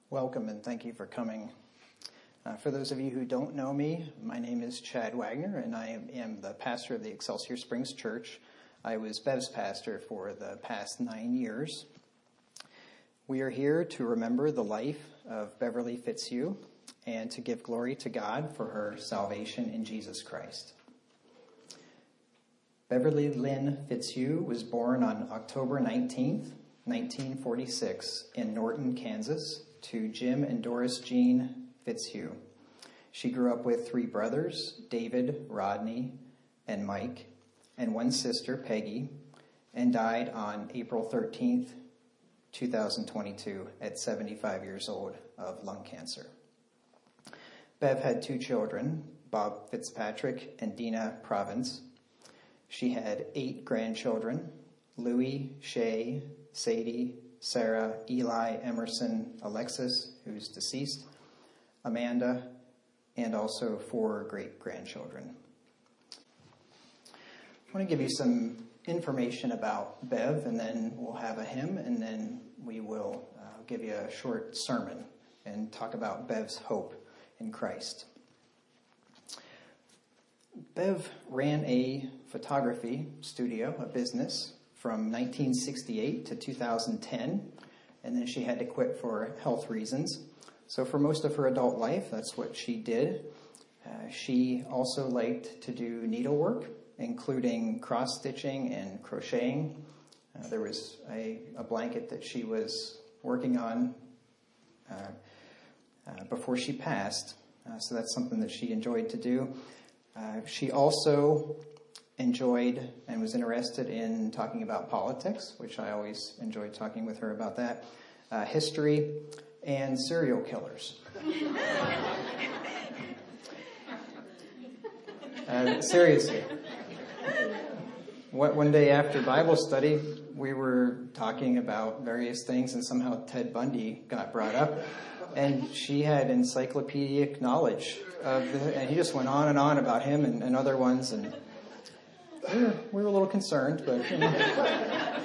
Welcome and thank you for coming. For those of you who don't know me, my name is Chad Wagner and I am the pastor of the Excelsior Springs Church. I was Bev's pastor for the past 9 years. We are here to remember the life of Beverly Fitzhugh and to give glory to God for her salvation in Jesus Christ. Beverly Lynn Fitzhugh was born on October 19th, 1946 in Norton, Kansas, to Jim and Doris Jean Fitzhugh. She grew up with 3 brothers, David, Rodney, and Mike, and 1 sister, Peggy, and died on April 13th, 2022 at 75 years old of lung cancer. Bev had 2 children, Bob Fitzpatrick and Dina Province. She had 8 grandchildren, Louis, Shay, Sadie, Sarah, Eli, Emerson, Alexis, who's deceased, Amanda, and also 4 great-grandchildren. I want to give you some information about Bev, and then we'll have a hymn, and then we will give you a short sermon and talk about Bev's hope in Christ. Bev ran a photography studio, a business, from 1968 to 2010, and then she had to quit for health reasons. So for most of her adult life, that's what she did. She also liked to do needlework, including cross-stitching and crocheting. There was a blanket that she was working on before she passed, so that's something that she enjoyed to do. She also enjoyed and was interested in talking about politics, which I always enjoyed talking with her about that, history, and serial killers. Seriously. One day after Bible study, we were talking about various things, and somehow Ted Bundy got brought up, and she had encyclopedic knowledge and he just went on and on about him and other ones, and we were a little concerned, but you know.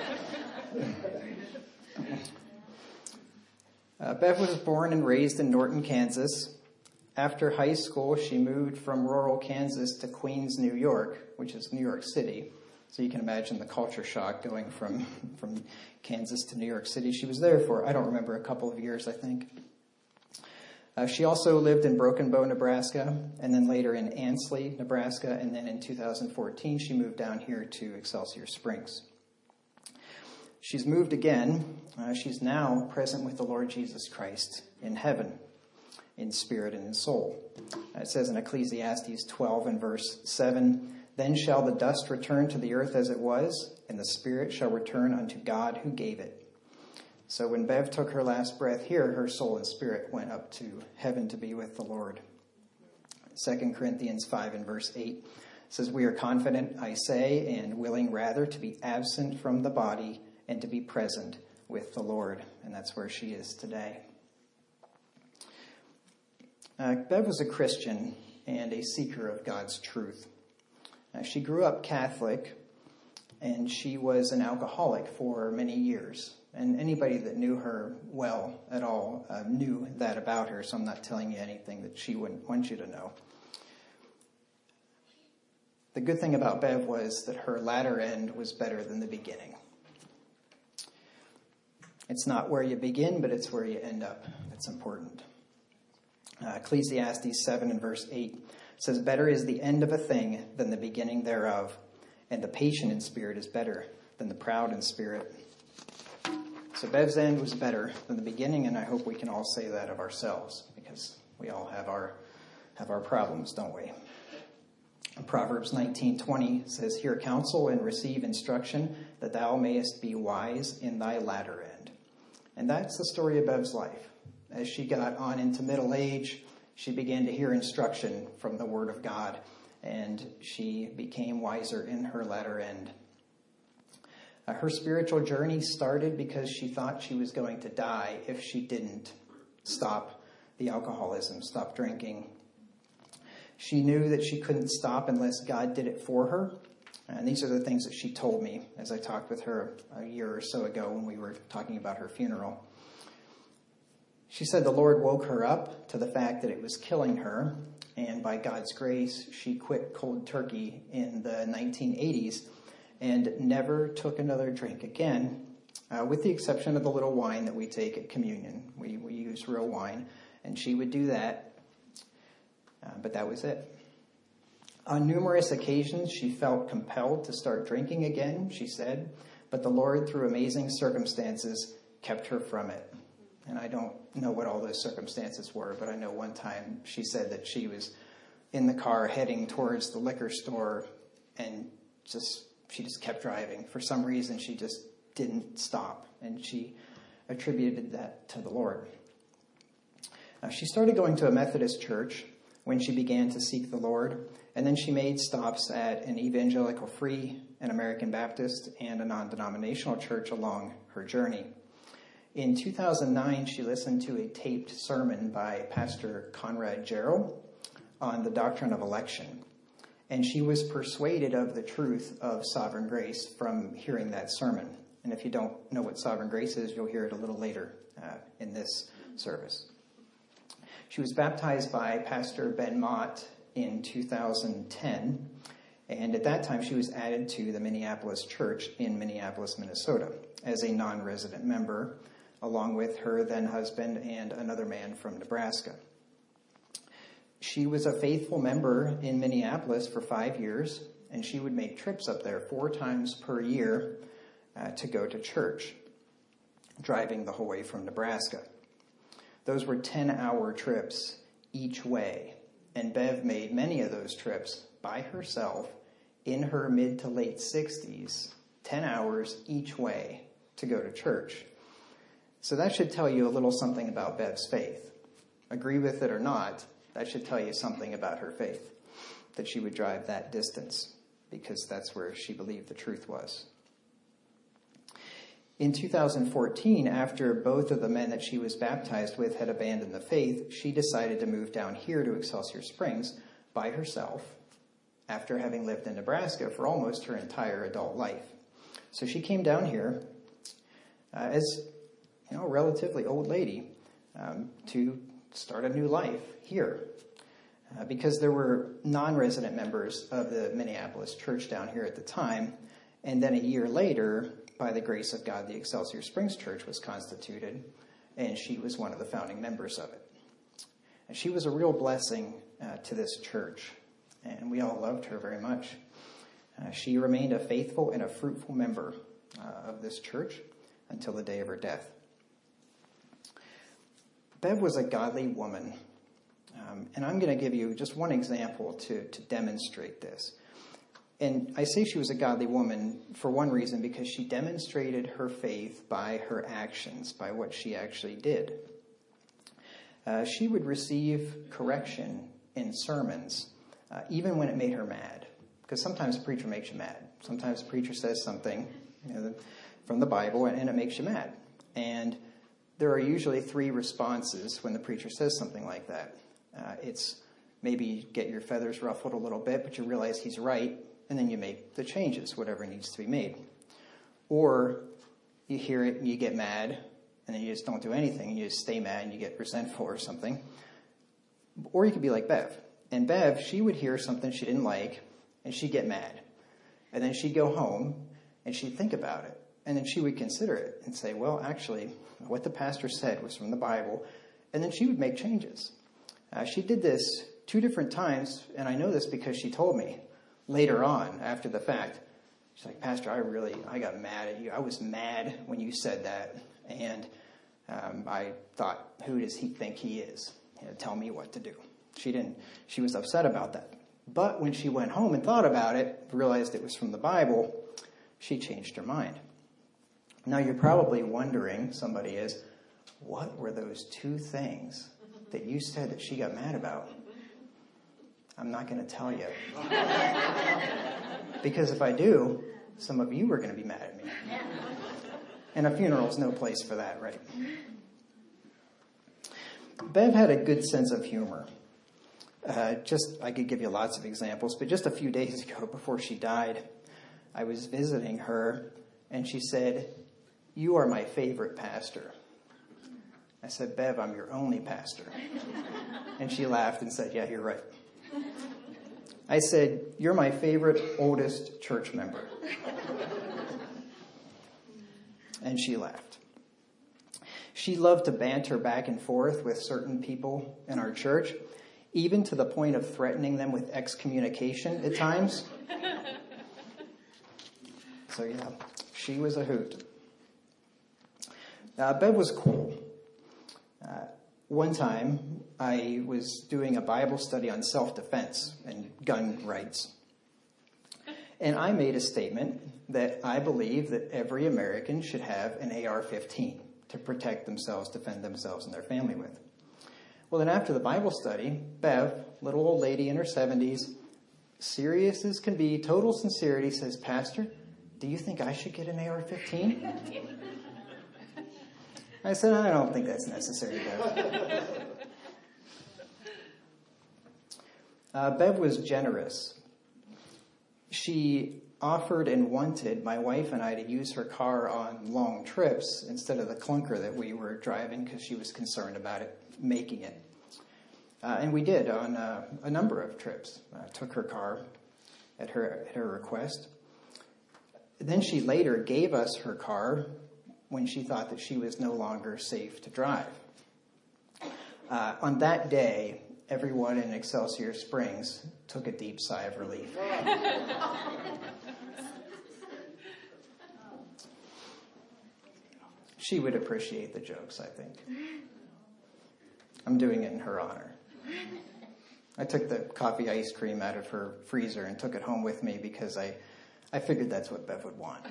Bev was born and raised in Norton, Kansas. After high school, she moved from rural Kansas to Queens, New York, which is New York City. So you can imagine the culture shock going from Kansas to New York City. She was there for, I don't remember, a couple of years, I think. She also lived in Broken Bow, Nebraska, and then later in Ansley, Nebraska, and then in 2014 she moved down here to Excelsior Springs. She's moved again. She's now present with the Lord Jesus Christ in heaven, in spirit and in soul. It says in Ecclesiastes 12 and verse 7, "Then shall the dust return to the earth as it was, and the spirit shall return unto God who gave it." So when Bev took her last breath here, her soul and spirit went up to heaven to be with the Lord. 2 Corinthians 5 and verse 8 says, "We are confident, I say, and willing rather to be absent from the body and to be present with the Lord." And that's where she is today. Bev was a Christian and a seeker of God's truth. She grew up Catholic, and she was an alcoholic for many years. And anybody that knew her well at all knew that about her, so I'm not telling you anything that she wouldn't want you to know. The good thing about Bev was that her latter end was better than the beginning. It's not where you begin, but it's where you end up. That's important. Ecclesiastes 7 and verse 8 says, "Better is the end of a thing than the beginning thereof, and the patient in spirit is better than the proud in spirit." So Bev's end was better than the beginning, and I hope we can all say that of ourselves, because we all have our problems, don't we? Proverbs 19:20 says, "Hear counsel and receive instruction, that thou mayest be wise in thy latter end." And that's the story of Bev's life. As she got on into middle age, she began to hear instruction from the Word of God, and she became wiser in her latter end. Her spiritual journey started because she thought she was going to die if she didn't stop the alcoholism, stop drinking. She knew that she couldn't stop unless God did it for her. And these are the things that she told me as I talked with her a year or so ago when we were talking about her funeral. She said the Lord woke her up to the fact that it was killing her, and by God's grace, she quit cold turkey in the 1980s and never took another drink again, with the exception of the little wine that we take at communion. We use real wine, and she would do that, but that was it. On numerous occasions, she felt compelled to start drinking again, she said, but the Lord, through amazing circumstances, kept her from it. And I don't know what all those circumstances were, but I know one time she said that she was in the car heading towards the liquor store, and she just kept driving. For some reason, she just didn't stop, and she attributed that to the Lord. She started going to a Methodist church when she began to seek the Lord, and then she made stops at an Evangelical Free, an American Baptist, and a non-denominational church along her journey. In 2009, she listened to a taped sermon by Pastor Conrad Jarrell on the doctrine of election, and she was persuaded of the truth of sovereign grace from hearing that sermon. And if you don't know what sovereign grace is, you'll hear it a little later in this service. She was baptized by Pastor Ben Mott in 2010, and at that time she was added to the Minneapolis Church in Minneapolis, Minnesota, as a non-resident member, along with her then husband and another man from Nebraska. She was a faithful member in Minneapolis for 5 years, and she would make trips up there 4 times per year to go to church, driving the whole way from Nebraska. Those were 10-hour trips each way, and Bev made many of those trips by herself in her mid to late 60s, 10 hours each way to go to church. So that should tell you a little something about Bev's faith. Agree with it or not, that should tell you something about her faith, that she would drive that distance, because that's where she believed the truth was. In 2014, after both of the men that she was baptized with had abandoned the faith, she decided to move down here to Excelsior Springs by herself, after having lived in Nebraska for almost her entire adult life. So she came down here as a relatively old lady to start a new life here, because there were non-resident members of the Minneapolis church down here at the time, and then a year later, by the grace of God, the Excelsior Springs Church was constituted, and she was one of the founding members of it. And she was a real blessing to this church, and we all loved her very much. She remained a faithful and a fruitful member of this church until the day of her death. Bev was a godly woman, and I'm going to give you just one example to demonstrate this. And I say she was a godly woman for one reason, because she demonstrated her faith by her actions, by what she actually did. She would receive correction in sermons, even when it made her mad, because sometimes a preacher makes you mad. Sometimes a preacher says something from the Bible, and it makes you mad. And there are usually 3 responses when the preacher says something like that. It's maybe get your feathers ruffled a little bit, but you realize he's right, and then you make the changes, whatever needs to be made. Or you hear it and you get mad, and then you just don't do anything, and you just stay mad and you get resentful or something. Or you could be like Bev. And Bev, she would hear something she didn't like, and she'd get mad. And then she'd go home, and she'd think about it. And then she would consider it and say, well, actually, what the pastor said was from the Bible. And then she would make changes. She did this 2 different times, and I know this because she told me later on, after the fact. She's like, Pastor, I got mad at you. I was mad when you said that. And I thought, who does he think he is? Tell me what to do. She was upset about that. But when she went home and thought about it, realized it was from the Bible, she changed her mind. Now you're probably wondering, somebody is, what were those 2 things that you said that she got mad about? I'm not going to tell you. Because if I do, some of you are going to be mad at me. And a funeral's no place for that, right? Bev had a good sense of humor. I could give you lots of examples, but just a few days ago, before she died, I was visiting her, and she said, "You are my favorite pastor." I said, Bev, I'm your only pastor. And she laughed and said, yeah, you're right. I said, you're my favorite oldest church member. And she laughed. She loved to banter back and forth with certain people in our church, even to the point of threatening them with excommunication at times. So yeah, she was a hoot. Bev was cool. One time, I was doing a Bible study on self-defense and gun rights. And I made a statement that I believe that every American should have an AR-15 to protect themselves, defend themselves and their family with. Well, then after the Bible study, Bev, little old lady in her 70s, serious as can be, total sincerity, says, Pastor, do you think I should get an AR-15? I said, I don't think that's necessary, Bev. Bev was generous. She offered and wanted my wife and I to use her car on long trips instead of the clunker that we were driving because she was concerned about it making it. And we did on a number of trips. Took her car at her request. Then she later gave us her car when she thought that she was no longer safe to drive. On that day, everyone in Excelsior Springs took a deep sigh of relief. She would appreciate the jokes, I think. I'm doing it in her honor. I took the coffee ice cream out of her freezer and took it home with me because I figured that's what Bev would want.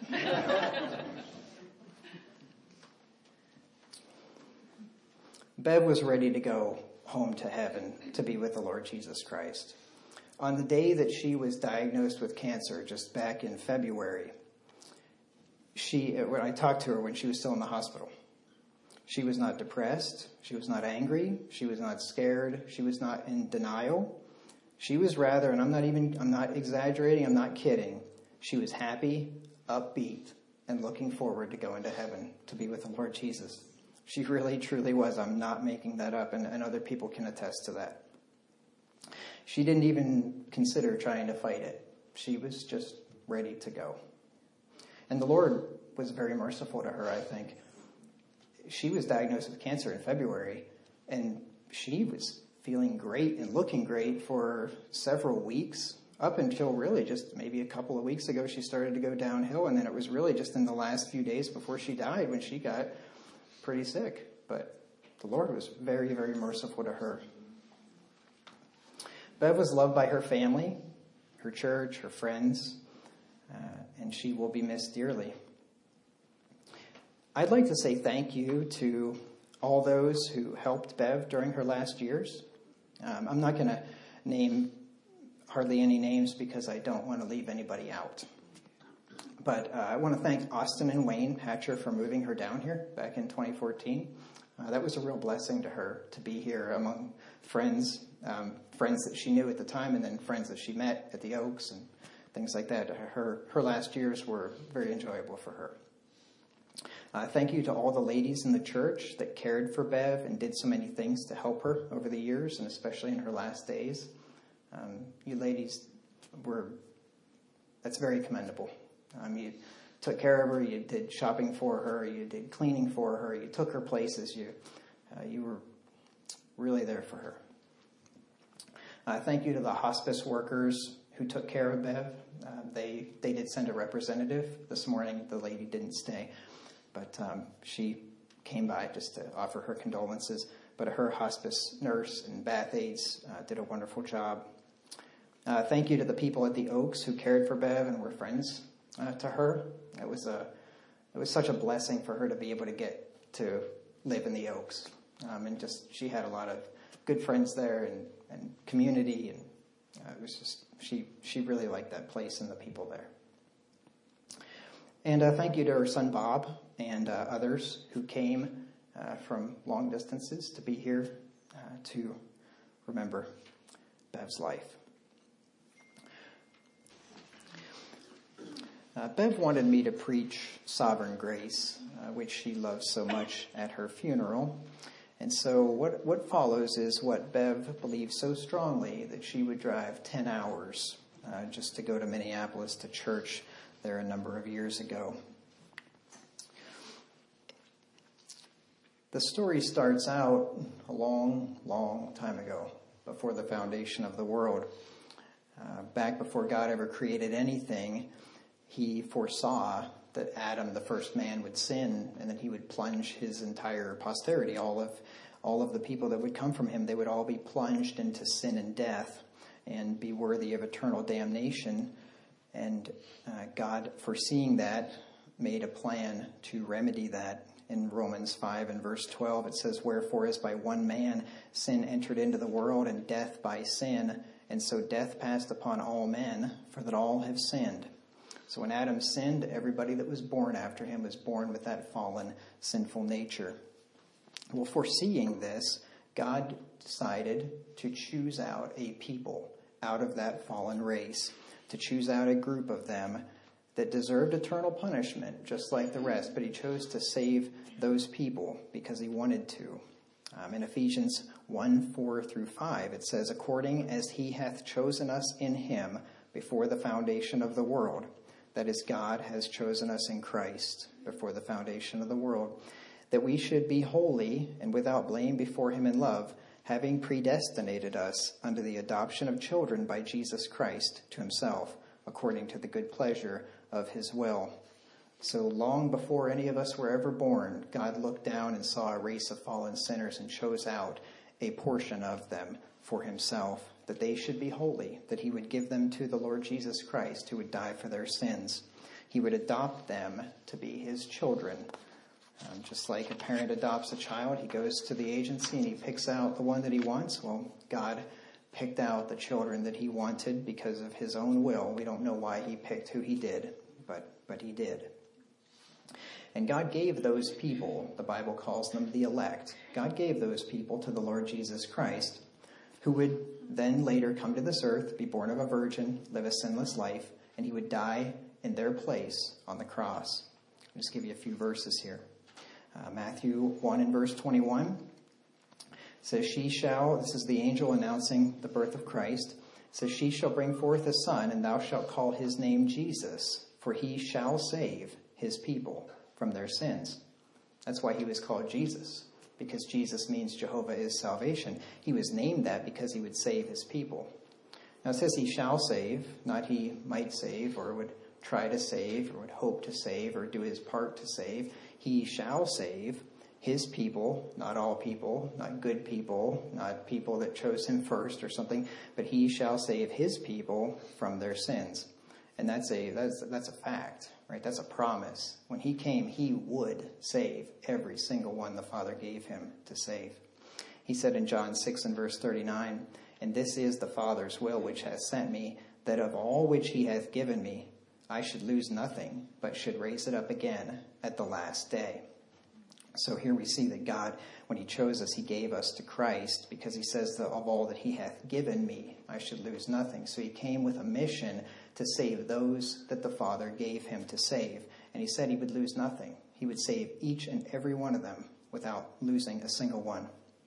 Bev was ready to go home to heaven to be with the Lord Jesus Christ. On the day that she was diagnosed with cancer, just back in February, when I talked to her when she was still in the hospital, she was not depressed, she was not angry, she was not scared, she was not in denial. She was rather, and I'm not exaggerating, I'm not kidding, she was happy, upbeat, and looking forward to going to heaven to be with the Lord Jesus. She really, truly was. I'm not making that up, and other people can attest to that. She didn't even consider trying to fight it. She was just ready to go. And the Lord was very merciful to her, I think. She was diagnosed with cancer in February, and she was feeling great and looking great for several weeks, up until really just maybe a couple of weeks ago she started to go downhill, and then it was really just in the last few days before she died when she got pretty sick. But the Lord was very, very merciful to her. Bev was loved by her family, her church, her friends, and she will be missed dearly. I'd like to say thank you to all those who helped Bev during her last years. I'm not going to name hardly any names because I don't want to leave anybody out. But I want to thank Austin and Wayne Hatcher for moving her down here back in 2014. That was a real blessing to her to be here among friends, friends that she knew at the time, and then friends that she met at the Oaks and things like that. Her last years were very enjoyable for her. Thank you to all the ladies in the church that cared for Bev and did so many things to help her over the years, and especially in her last days. You ladies that's very commendable. You took care of her, you did shopping for her, you did cleaning for her, you took her places, you were really there for her. Thank you to the hospice workers who took care of Bev. They did send a representative this morning. The lady didn't stay, but she came by just to offer her condolences. But her hospice nurse and bath aides did a wonderful job. Thank you to the people at the Oaks who cared for Bev and were friends to her. It was such a blessing for her to be able to get to live in the Oaks. And just, she had a lot of good friends there and community, and it was just, she really liked that place and the people there. And thank you to her son Bob and others who came from long distances to be here to remember Bev's life. Bev wanted me to preach Sovereign Grace, which she loved so much, at her funeral. And so what follows is what Bev believes so strongly, that she would drive 10 hours just to go to Minneapolis to church there a number of years ago. The story starts out a long, long time ago, before the foundation of the world. Back before God ever created anything, he foresaw that Adam, the first man, would sin, and that he would plunge his entire posterity, all of the people that would come from him, they would all be plunged into sin and death and be worthy of eternal damnation. And God, foreseeing that, made a plan to remedy that. In Romans 5 and verse 12, it says, "Wherefore as by one man sin entered into the world, and death by sin, and so death passed upon all men, for that all have sinned." So when Adam sinned, everybody that was born after him was born with that fallen, sinful nature. Well, foreseeing this, God decided to choose out a people out of that fallen race, to choose out a group of them that deserved eternal punishment, just like the rest, but he chose to save those people because he wanted to. In Ephesians 1:4-5, it says, "According as he hath chosen us in him before the foundation of the world," that is, God has chosen us in Christ before the foundation of the world, "that we should be holy and without blame before him in love, having predestinated us unto the adoption of children by Jesus Christ to himself, according to the good pleasure of his will." So long before any of us were ever born, God looked down and saw a race of fallen sinners and chose out a portion of them for himself, that they should be holy, that he would give them to the Lord Jesus Christ, who would die for their sins. He would adopt them to be his children. Just like a parent adopts a child, he goes to the agency and he picks out the one that he wants. Well, God picked out the children that he wanted because of his own will. We don't know why he picked who he did, but he did. And God gave those people, the Bible calls them the elect, God gave those people to the Lord Jesus Christ, who would then later come to this earth, be born of a virgin, live a sinless life, and he would die in their place on the cross. I'll just give you a few verses here. Matthew 1 and verse 21 says, this is the angel announcing the birth of Christ, says, "She shall bring forth a son, and thou shalt call his name Jesus, for he shall save his people from their sins." That's why he was called Jesus, because Jesus means Jehovah is salvation. He was named that because he would save his people. Now it says he shall save, not he might save, or would try to save, or would hope to save, or do his part to save. He shall save his people, not all people, not good people, not people that chose him first or something, but he shall save his people from their sins. And that's a fact, right? That's a promise. When he came, he would save every single one the Father gave him to save. He said in John 6 and verse 39, "And this is the Father's will which hath sent me, that of all which he hath given me, I should lose nothing, but should raise it up again at the last day." So here we see that God, when he chose us, he gave us to Christ, because he says that of all that he hath given me, I should lose nothing. So he came with a mission to save those that the Father gave him to save. And he said he would lose nothing. He would save each and every one of them without losing a single one.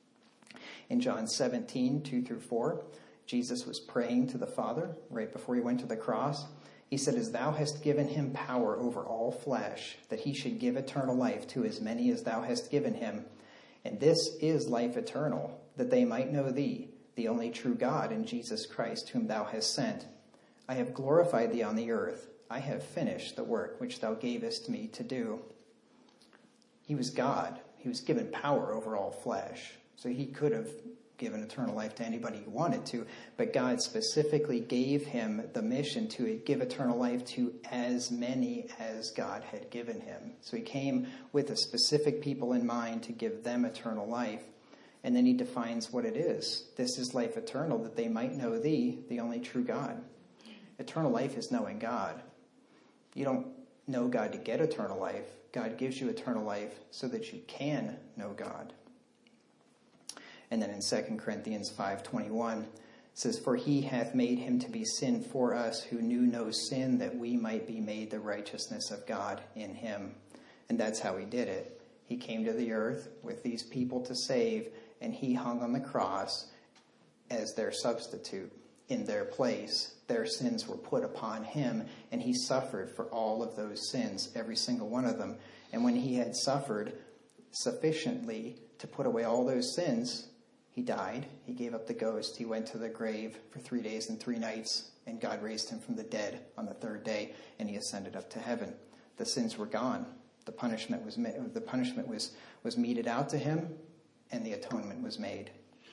In John 17, 2-4, Jesus was praying to the Father right before he went to the cross. He said, "As thou hast given him power over all flesh, that he should give eternal life to as many as thou hast given him. And this is life eternal, that they might know thee, the only true God, and Jesus Christ, whom thou hast sent. I have glorified thee on the earth. I have finished the work which thou gavest me to do." He was God. He was given power over all flesh. So he could have given eternal life to anybody he wanted to, but God specifically gave him the mission to give eternal life to as many as God had given him. So he came with a specific people in mind to give them eternal life. And then he defines what it is. This is life eternal, that they might know thee, the only true God. Eternal life is knowing God. You don't know God to get eternal life. God gives you eternal life so that you can know God. And then in 2 Corinthians 5:21, it says, "For he hath made him to be sin for us who knew no sin, that we might be made the righteousness of God in him." And that's how he did it. He came to the earth with these people to save, and he hung on the cross as their substitute in their place. Their sins were put upon him, and he suffered for all of those sins, every single one of them. And when he had suffered sufficiently to put away all those sins, he died. He gave up the ghost. He went to the grave for 3 days and 3 nights, and God raised him from the dead on the third day, and he ascended up to heaven. The sins were gone. The punishment was meted out to him, and the atonement was made.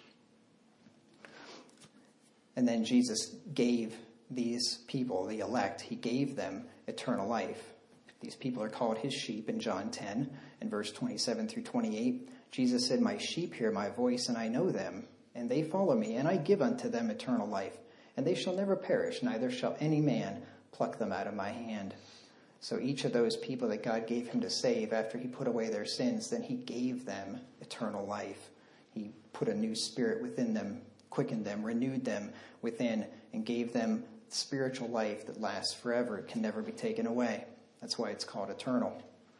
And then Jesus gave these people, the elect, he gave them eternal life. These people are called his sheep in John 10 and verse 27 through 28. Jesus said, "My sheep hear my voice, and I know them, and they follow me, and I give unto them eternal life, and they shall never perish, neither shall any man pluck them out of my hand." So each of those people that God gave him to save, after he put away their sins, then he gave them eternal life. He put a new spirit within them, quickened them, renewed them within, and gave them spiritual life that lasts forever. It can never be taken away. That's why it's called eternal.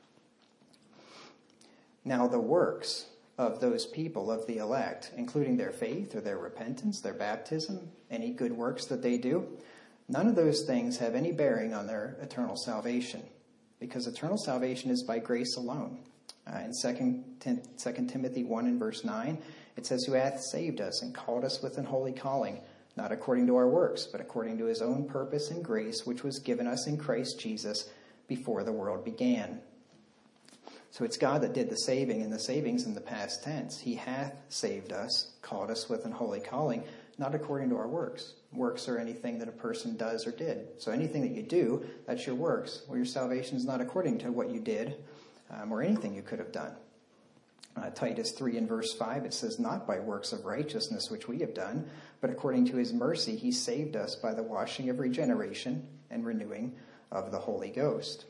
Now the works of those people, of the elect, including their faith or their repentance, their baptism, any good works that they do, none of those things have any bearing on their eternal salvation, because eternal salvation is by grace alone. In 2 Timothy 1 and verse 9, it says, "Who hath saved us and called us with an holy calling, not according to our works, but according to his own purpose and grace, which was given us in Christ Jesus before the world began." So it's God that did the saving, and the saving's in the past tense. He hath saved us, called us with an holy calling, not according to our works. Works are anything that a person does or did. So anything that you do, that's your works. Well, your salvation is not according to what you did or anything you could have done. Titus 3 and verse 5, it says, "Not by works of righteousness which we have done, but according to his mercy he saved us by the washing of regeneration and renewing of the Holy Ghost."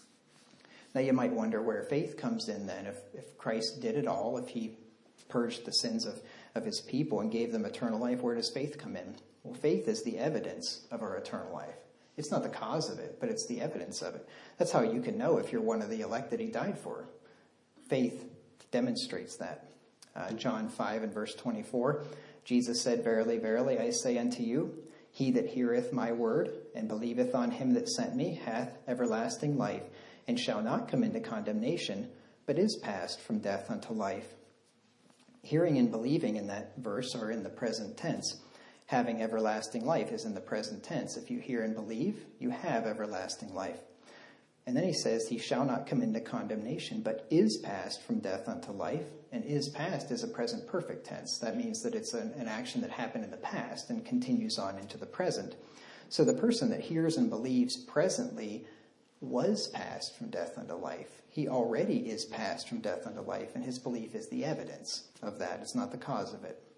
Now you might wonder where faith comes in then. If Christ did it all, if he purged the sins of his people and gave them eternal life, where does faith come in? Well, faith is the evidence of our eternal life. It's not the cause of it, but it's the evidence of it. That's how you can know if you're one of the elect that he died for. Faith demonstrates that. John 5 and verse 24, Jesus said, "Verily, verily, I say unto you, he that heareth my word and believeth on him that sent me hath everlasting life, and shall not come into condemnation, but is passed from death unto life." Hearing and believing in that verse are in the present tense. Having everlasting life is in the present tense. If you hear and believe, you have everlasting life. And then he says, he shall not come into condemnation, but is passed from death unto life. And is passed is a present perfect tense. That means that it's an action that happened in the past and continues on into the present. So the person that hears and believes presently was passed from death unto life. He already is passed from death unto life, and his belief is the evidence of that. It's not the cause of it.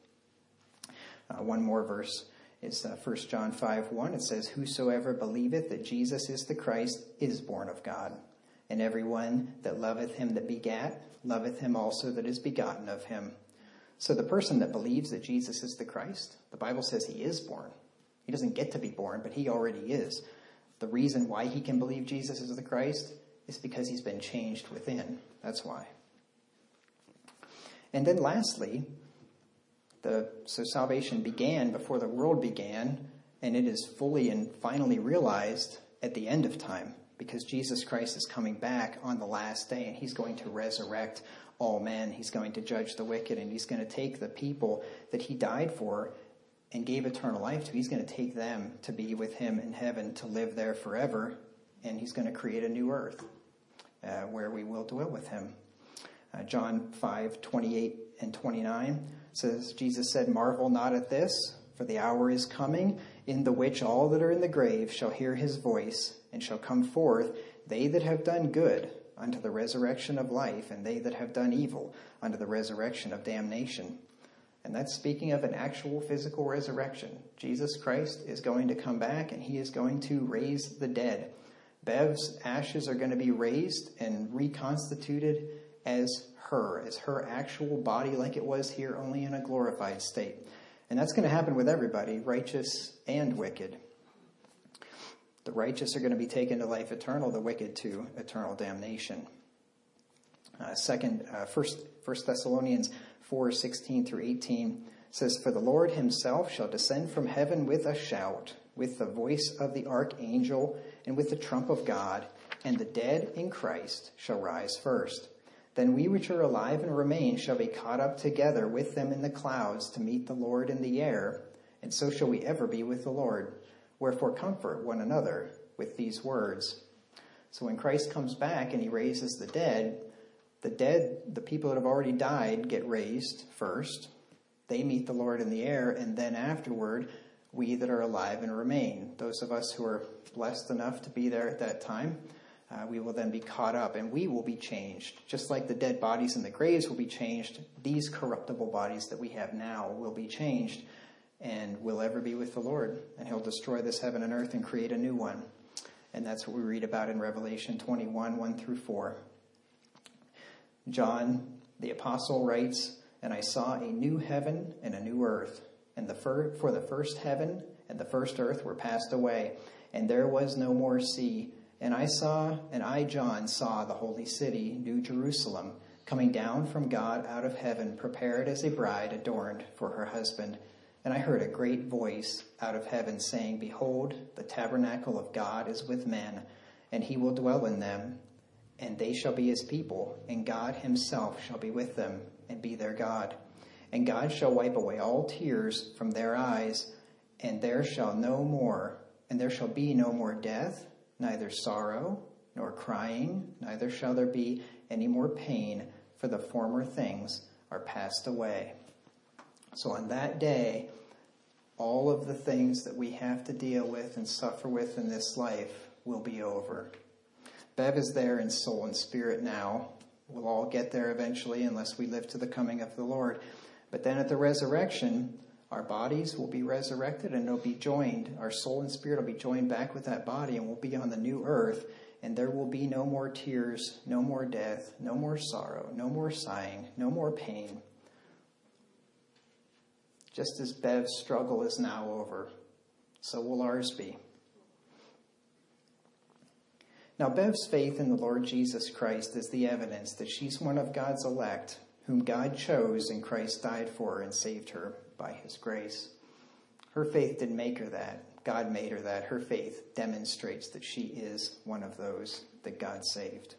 One more verse is 1 John 5:1. It says, "Whosoever believeth that Jesus is the Christ is born of God. And every one that loveth him that begat, loveth him also that is begotten of him." So the person that believes that Jesus is the Christ, the Bible says he is born. He doesn't get to be born, but he already is. The reason why he can believe Jesus is the Christ is because he's been changed within. That's why. And then lastly, so salvation began before the world began, and it is fully and finally realized at the end of time, because Jesus Christ is coming back on the last day, and he's going to resurrect all men. He's going to judge the wicked, and he's going to take the people that he died for and gave eternal life to. He's going to take them to be with him in heaven, to live there forever, and he's going to create a new earth where we will dwell with him. John 5:28 and 29 says, Jesus said, "Marvel not at this, for the hour is coming, in the which all that are in the grave shall hear his voice, and shall come forth, they that have done good unto the resurrection of life, and they that have done evil unto the resurrection of damnation." And that's speaking of an actual physical resurrection. Jesus Christ is going to come back, and he is going to raise the dead. Bev's ashes are going to be raised and reconstituted as her actual body, like it was here, only in a glorified state. And that's going to happen with everybody, righteous and wicked. The righteous are going to be taken to life eternal, the wicked to eternal damnation. First Thessalonians 4:16 through 18 says, "For the Lord himself shall descend from heaven with a shout, with the voice of the archangel, and with the trump of God, and the dead in Christ shall rise first. Then we which are alive and remain shall be caught up together with them in the clouds to meet the Lord in the air, and so shall we ever be with the Lord. Wherefore comfort one another with these words." So when Christ comes back and he raises the dead, the people that have already died, get raised first. They meet the Lord in the air, and then afterward, we that are alive and remain, those of us who are blessed enough to be there at that time, we will then be caught up, and we will be changed. Just like the dead bodies in the graves will be changed, these corruptible bodies that we have now will be changed, and we'll ever be with the Lord. And he'll destroy this heaven and earth and create a new one. And that's what we read about in Revelation 21, 1 through 4. John, the apostle, writes, "And I saw a new heaven and a new earth, and for the first heaven and the first earth were passed away, and there was no more sea. And I, John, saw the holy city, New Jerusalem, coming down from God out of heaven, prepared as a bride adorned for her husband. And I heard a great voice out of heaven saying, Behold, the tabernacle of God is with men, and he will dwell in them, and they shall be his people, and God himself shall be with them, and be their God. And God shall wipe away all tears from their eyes, and there shall be no more death, neither sorrow, nor crying, neither shall there be any more pain, for the former things are passed away." So on that day, all of the things that we have to deal with and suffer with in this life will be over. Bev is there in soul and spirit now. We'll all get there eventually unless we live to the coming of the Lord. But then at the resurrection, our bodies will be resurrected and they'll be joined. Our soul and spirit will be joined back with that body, and we'll be on the new earth. And there will be no more tears, no more death, no more sorrow, no more sighing, no more pain. Just as Bev's struggle is now over, so will ours be. Now, Bev's faith in the Lord Jesus Christ is the evidence that she's one of God's elect, whom God chose and Christ died for her and saved her by his grace. Her faith didn't make her that. God made her that. Her faith demonstrates that she is one of those that God saved.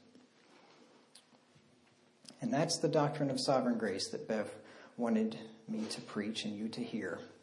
And that's the doctrine of sovereign grace that Bev wanted me to preach and you to hear.